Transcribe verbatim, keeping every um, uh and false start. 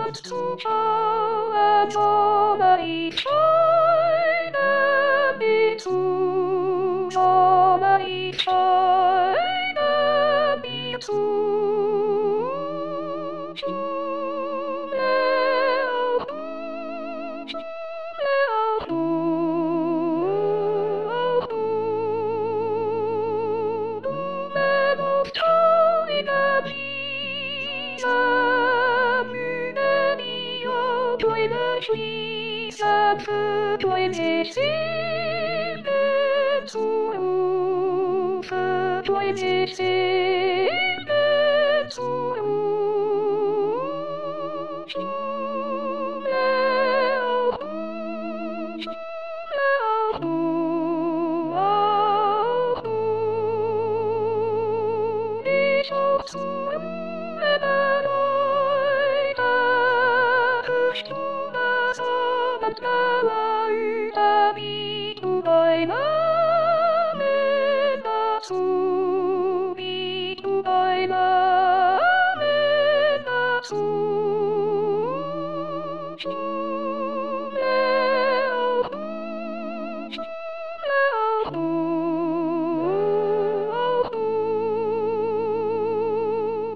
wants to show a joy, shine me to joy, shine me Ça peut donner ses tout, peut donner ses tout. Thank you.